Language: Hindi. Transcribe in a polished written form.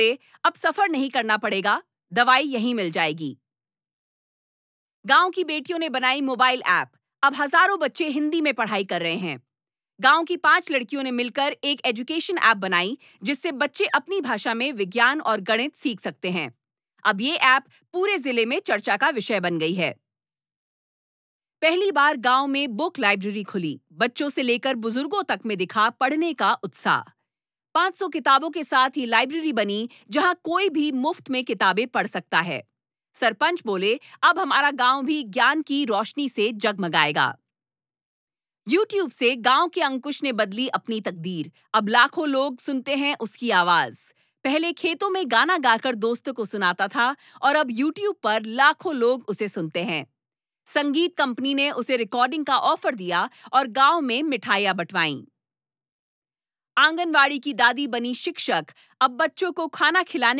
अब सफर नहीं करना पड़ेगा, दवाई यहीं मिल जाएगी। गांव की बेटियों ने बनाई मोबाइल ऐप। अब हजारों बच्चे हिंदी में पढ़ाई कर रहे हैं। गांव की 5 लड़कियों ने मिलकर एक एजुकेशन ऐप बनाई, जिससे बच्चे अपनी भाषा में विज्ञान और गणित सीख सकते हैं। अब ये ऐप पूरे जिले में चर्चा का विषय बन गई है। पहली बार गांव में बुक लाइब्रेरी खुली। बच्चों से लेकर बुजुर्गों तक में दिखा पढ़ने का उत्साह। 500 किताबों के साथ ये लाइब्रेरी बनी, जहां कोई भी मुफ्त में किताबें पढ़ सकता है। सरपंच बोले, अब हमारा गांव भी ज्ञान की रोशनी से जगमगाएगा। YouTube से गांव के अंकुश ने बदली अपनी तकदीर। अब लाखों लोग सुनते हैं उसकी आवाज। पहले खेतों में गाना गाकर दोस्तों को सुनाता था, और अब YouTube पर लाखों लोग उसे सुनते हैं। संगीत कंपनी ने उसे रिकॉर्डिंग का ऑफर दिया और गांव में मिठाइयां बंटवाईं। आंगनवाड़ी की दादी बनी शिक्षक। अब बच्चों को खाना खिलाने